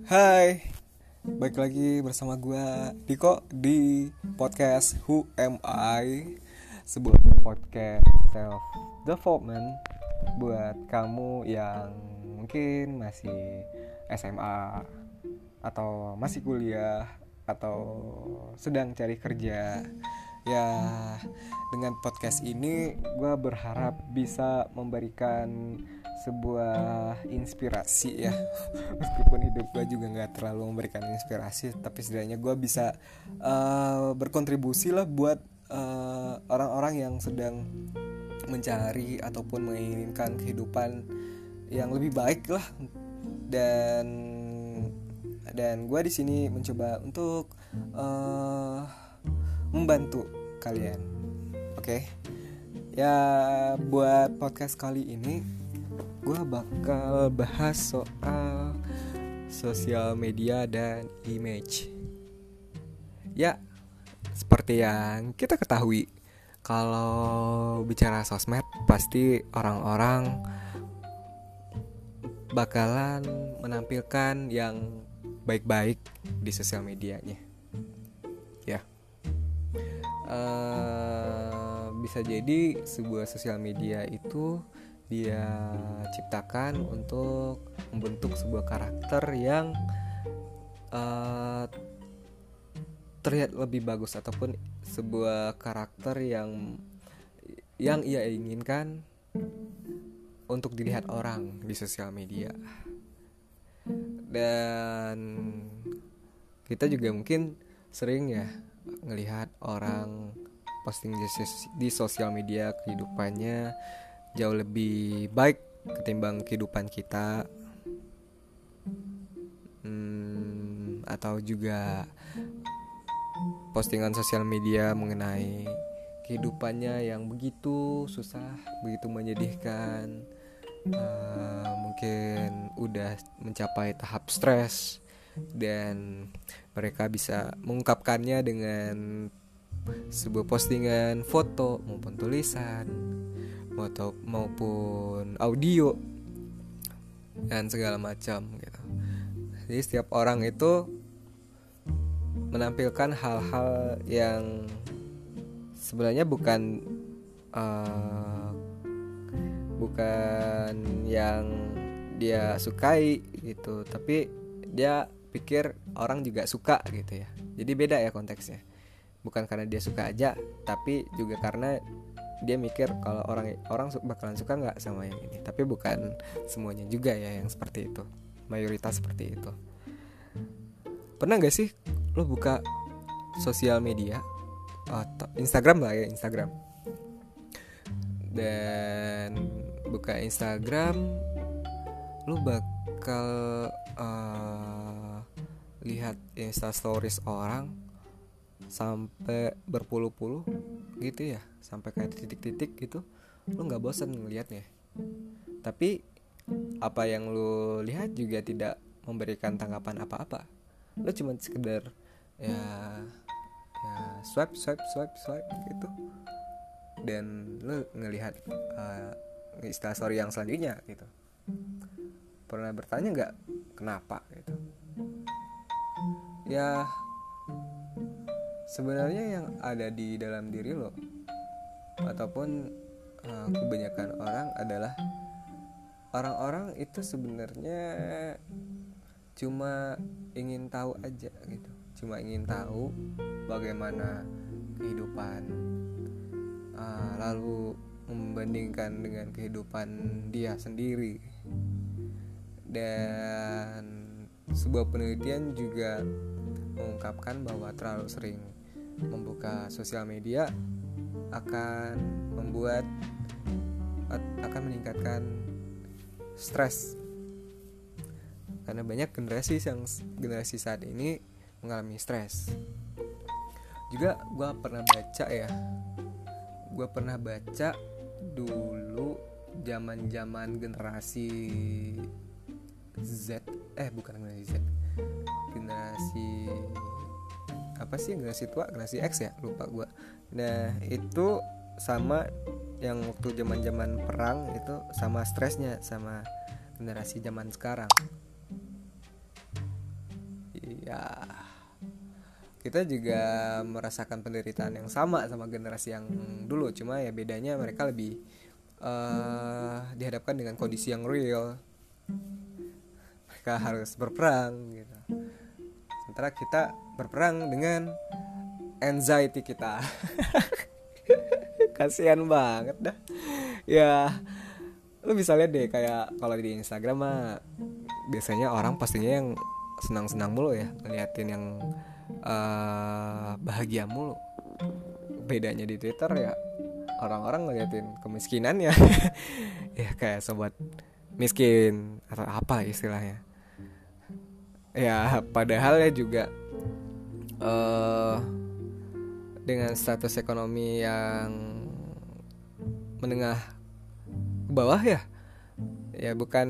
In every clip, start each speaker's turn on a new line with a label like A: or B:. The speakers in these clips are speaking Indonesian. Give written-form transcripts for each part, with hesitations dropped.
A: Hai, balik lagi bersama gue Diko di podcast Who Am I, sebuah podcast self development buat kamu yang mungkin masih SMA atau masih kuliah atau sedang cari kerja. Ya, dengan podcast ini gue berharap bisa memberikan sebuah inspirasi ya. Meskipun hidup gue juga gak terlalu memberikan inspirasi, tapi setidaknya gue bisa berkontribusi lah buat orang-orang yang sedang mencari ataupun menginginkan kehidupan yang lebih baik lah. Dan gue di sini mencoba untuk membantu kalian. Oke. Ya, buat podcast kali ini gue bakal bahas soal sosial media dan image. Ya, seperti yang kita ketahui, kalau bicara sosmed pasti orang-orang bakalan menampilkan yang baik-baik di sosial medianya. Ya, bisa jadi sebuah sosial media itu dia ciptakan untuk membentuk sebuah karakter yang terlihat lebih bagus, ataupun sebuah karakter yang ia inginkan untuk dilihat orang di sosial media. Dan kita juga mungkin sering ya ngelihat orang posting di sosial media kehidupannya jauh lebih baik ketimbang kehidupan kita, atau juga postingan sosial media mengenai kehidupannya yang begitu susah, begitu menyedihkan, mungkin udah mencapai tahap stres, dan mereka bisa mengungkapkannya dengan sebuah postingan foto maupun tulisan maupun audio dan segala macam gitu. Jadi setiap orang itu menampilkan hal-hal yang sebenarnya bukan yang dia sukai gitu, tapi dia pikir orang juga suka gitu ya. Jadi beda ya konteksnya. Bukan karena dia suka aja, tapi juga karena dia mikir kalau orang bakalan suka nggak sama yang ini. Tapi bukan semuanya juga ya yang seperti itu. Mayoritas seperti itu. Pernah nggak sih lo buka sosial media, Instagram lah ya, Instagram, dan buka Instagram, lo bakal lihat Instastories orang sampai berpuluh-puluh gitu ya, sampai kayak titik-titik gitu. Lu nggak bosan ngelihatnya, tapi apa yang lu lihat juga tidak memberikan tanggapan apa-apa. Lu cuma sekedar ya swipe gitu, dan lu ngelihat Instastory yang selanjutnya gitu. Pernah bertanya nggak kenapa gitu? Ya, sebenarnya yang ada di dalam diri lo ataupun kebanyakan orang adalah orang-orang itu sebenarnya cuma ingin tahu aja gitu. Cuma ingin tahu bagaimana kehidupan, lalu membandingkan dengan kehidupan dia sendiri. Dan sebuah penelitian juga mengungkapkan bahwa terlalu sering membuka sosial media akan meningkatkan stres, karena banyak generasi saat ini mengalami stres. Juga gue pernah baca dulu zaman generasi Z, bukan generasi Z, generasi tua, generasi X ya, lupa gue. Nah, itu sama yang waktu zaman perang itu, sama stresnya sama generasi zaman sekarang. ya kita juga merasakan penderitaan yang sama generasi yang dulu, cuma ya bedanya mereka lebih dihadapkan dengan kondisi yang real. Mereka harus berperang gitu, sementara kita berperang dengan anxiety kita. Kasihan banget dah. Ya, lu bisa lihat deh kayak kalau di Instagram mah biasanya orang pastinya yang senang-senang mulu ya, ngeliatin yang bahagia mulu. Bedanya di Twitter ya orang-orang ngeliatin kemiskinannya. Ya kayak sobat miskin atau apa istilahnya. Ya padahal ya juga dengan status ekonomi yang menengah ke bawah ya bukan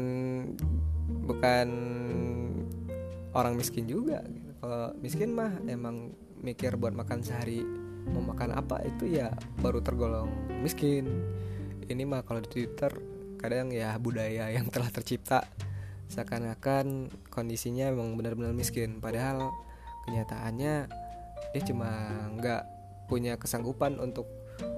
A: orang miskin juga gitu. Kalau miskin mah emang mikir buat makan sehari mau makan apa itu ya baru tergolong miskin. Ini mah kalau di Twitter kadang ya budaya yang telah tercipta seakan-akan kondisinya emang benar-benar miskin, padahal kenyataannya dia cuma nggak punya kesanggupan untuk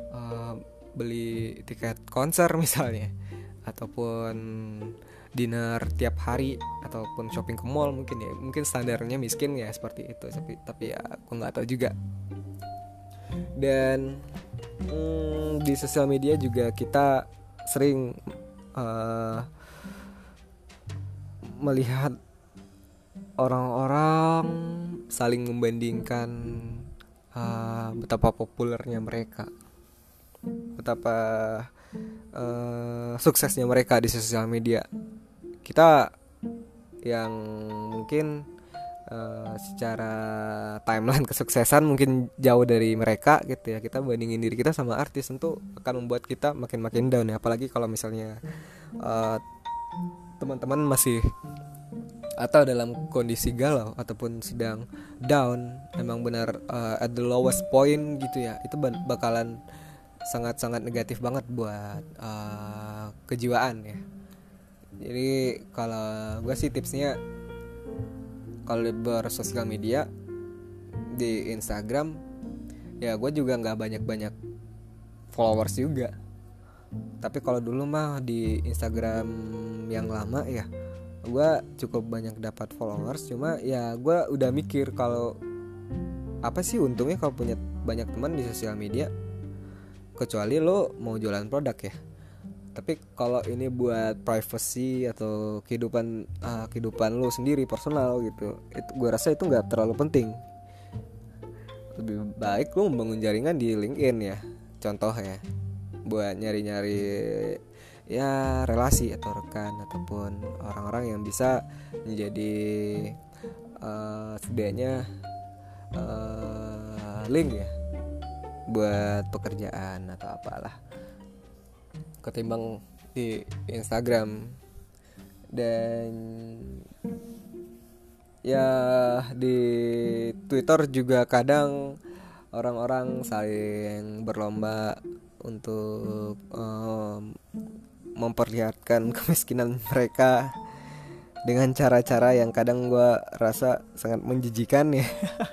A: beli tiket konser misalnya, ataupun dinner tiap hari, ataupun shopping ke mall. Mungkin standarnya miskin ya seperti itu, tapi ya aku nggak tahu juga. Dan di sosial media juga kita sering melihat orang-orang saling membandingkan betapa populernya mereka, betapa suksesnya mereka di sosial media. Kita yang mungkin secara timeline kesuksesan mungkin jauh dari mereka gitu ya, kita bandingin diri kita sama artis, tentu akan membuat kita makin down ya. Apalagi kalau misalnya teman-teman masih atau dalam kondisi galau ataupun sedang down, emang benar at the lowest point gitu ya, itu bakalan sangat-sangat negatif banget buat kejiwaan ya. Jadi kalau gue sih tipsnya, kalau bersosial media di Instagram ya gue juga nggak banyak followers juga. Tapi kalau dulu mah di Instagram yang lama ya gue cukup banyak dapat followers. Cuma ya gue udah mikir kalau apa sih untungnya kalau punya banyak teman di sosial media, kecuali lo mau jualan produk ya. Tapi kalau ini buat privacy atau kehidupan lo sendiri personal gitu, itu gue rasa itu nggak terlalu penting. Lebih baik lo membangun jaringan di LinkedIn ya, contoh ya, buat nyari-nyari ya relasi atau rekan ataupun orang-orang yang bisa menjadi setidaknya link ya buat pekerjaan atau apalah, ketimbang di Instagram. Dan ya di Twitter juga kadang orang-orang saling berlomba untuk memperlihatkan kemiskinan mereka dengan cara-cara yang kadang gue rasa sangat menjijikan ya.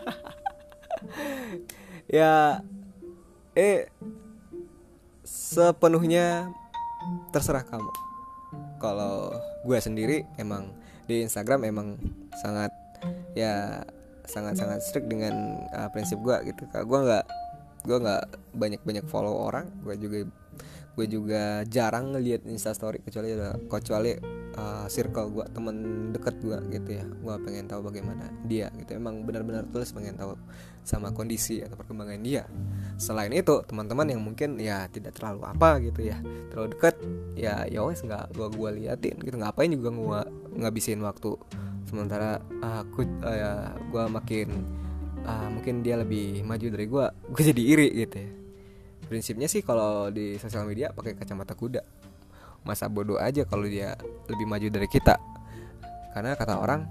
A: Ya sepenuhnya terserah kamu. Kalau gue sendiri emang di Instagram emang sangat strict dengan prinsip gue gitu. Gue nggak banyak follow orang. Gue juga jarang ngelihat Instastory kecuali circle gue, teman dekat gue gitu ya. Gue pengen tahu bagaimana dia gitu, emang benar-benar tulus pengen tahu sama kondisi atau perkembangan dia. Selain itu teman-teman yang mungkin ya tidak terlalu apa gitu ya, terlalu dekat ya wes nggak gue liatin gitu. Ngapain juga gue ngabisin waktu, sementara gue makin mungkin dia lebih maju dari gue jadi iri gitu ya. Prinsipnya sih kalau di sosial media pakai kacamata kuda, masa bodoh aja kalau dia lebih maju dari kita. Karena kata orang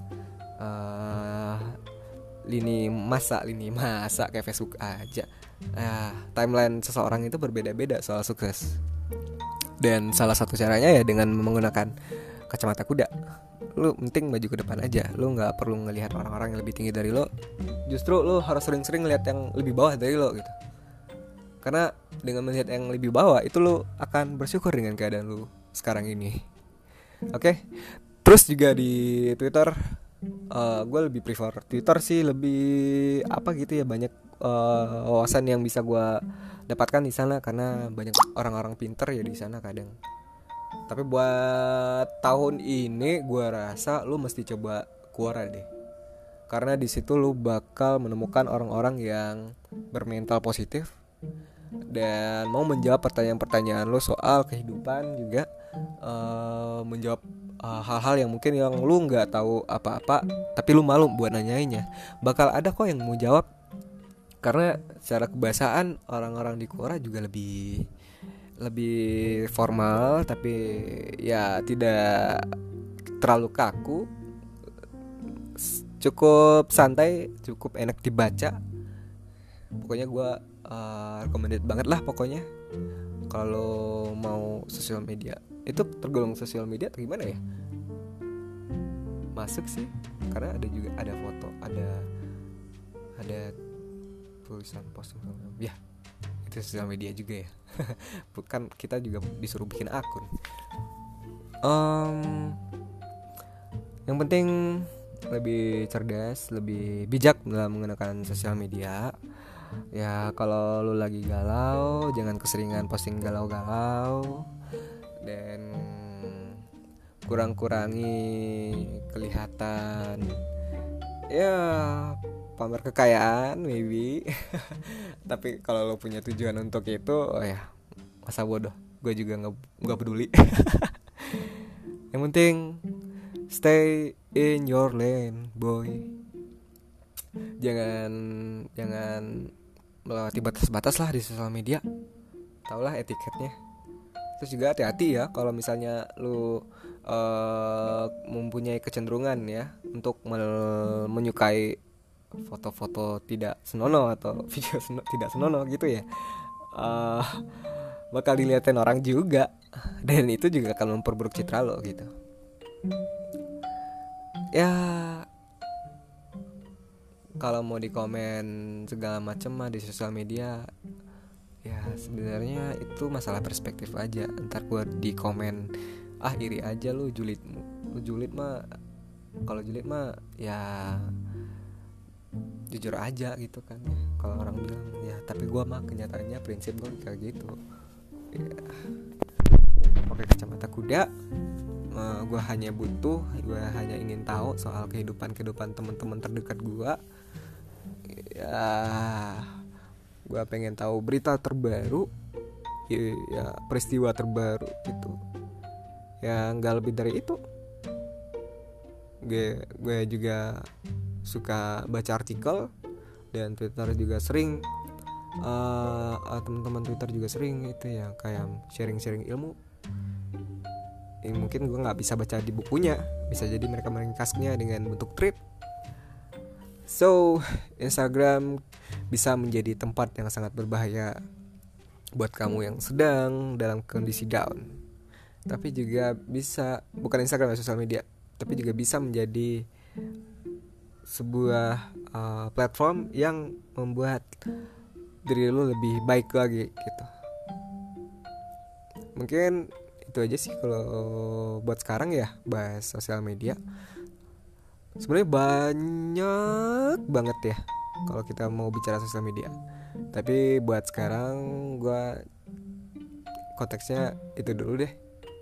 A: lini masa kayak Facebook aja. Timeline seseorang itu berbeda-beda soal sukses. Dan salah satu caranya ya dengan menggunakan kacamata kuda. Lu penting maju ke depan aja. Lu gak perlu ngelihat orang-orang yang lebih tinggi dari lo. Justru lu harus sering-sering ngelihat yang lebih bawah dari lo gitu. Karena dengan melihat yang lebih bawah, itu lu akan bersyukur dengan keadaan lu sekarang ini. Oke. Terus juga di Twitter, gue lebih prefer Twitter sih, lebih apa gitu ya, banyak wawasan yang bisa gue dapatkan di sana karena banyak orang-orang pinter ya di sana kadang. Tapi buat tahun ini gue rasa lu mesti coba Quora deh. Karena di situ lu bakal menemukan orang-orang yang bermental positif dan mau menjawab pertanyaan-pertanyaan lu soal kehidupan juga, menjawab hal-hal yang mungkin yang lu nggak tahu apa-apa tapi lu malu buat nanyainnya. Bakal ada kok yang mau jawab. Karena secara kebiasaan orang-orang di Quora juga lebih formal, tapi ya tidak terlalu kaku, cukup santai, cukup enak dibaca. Pokoknya gue recommended banget lah pokoknya. Kalau mau sosial media, itu tergolong sosial media atau gimana ya? Masuk sih, karena ada foto, ada tulisan posting ya. Itu sosial media juga ya. Bukan, kita juga disuruh bikin akun. Yang penting lebih cerdas, lebih bijak dalam menggunakan sosial media. Ya kalau lu lagi galau, jangan keseringan posting galau-galau. Dan kurangi kelihatan ya pamer kekayaan maybe. Tapi kalau lo punya tujuan untuk itu, oh ya masa bodoh, gue juga nggak peduli. Yang penting stay in your lane, boy. Jangan melewati batas-batas lah di sosial media. Taulah etiketnya. Terus juga hati-hati ya kalau misalnya lu mempunyai kecenderungan ya untuk menyukai foto-foto tidak senonoh atau video tidak senonoh gitu ya, bakal dilihatin orang juga, dan itu juga akan memperburuk citra lo gitu. Ya kalau mau di komen segala macam mah di sosial media, ya sebenarnya itu masalah perspektif aja. Ntar gue di komen, iri aja lu julid mah. Kalau julid mah ya jujur aja gitu kan ya, kalau orang bilang ya. Tapi gue mah kenyataannya prinsip gue kayak gitu ya. Pakai kacamata kuda, gue hanya ingin tahu soal kehidupan teman-teman terdekat gue ya. Gue pengen tahu berita terbaru ya, peristiwa terbaru gitu ya, nggak lebih dari itu. Gue juga suka baca artikel, dan Twitter juga sering, teman-teman Twitter juga sering itu ya, kayak sharing ilmu. Mungkin gue nggak bisa baca di bukunya, bisa jadi mereka meringkasnya dengan bentuk tweet. So Instagram bisa menjadi tempat yang sangat berbahaya buat kamu yang sedang dalam kondisi down. Tapi juga bisa, bukan Instagram ya, sosial media, tapi juga bisa menjadi sebuah platform yang membuat diri lu lebih baik lagi gitu. Mungkin itu aja sih kalau buat sekarang ya, bahas sosial media. Sebenarnya banyak banget ya kalau kita mau bicara sosial media. Tapi buat sekarang gue konteksnya itu dulu deh,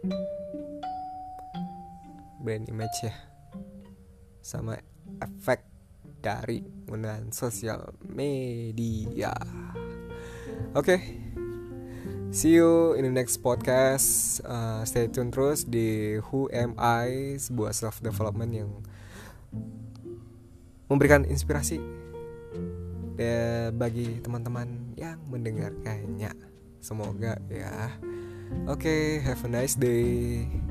A: brand image ya, sama efek dari penggunaan sosial media. Oke, see you in the next podcast. Stay tune terus di Who Am I, sebuah self development yang memberikan inspirasi bagi teman-teman yang mendengarkannya. Semoga ya. Oke, have a nice day.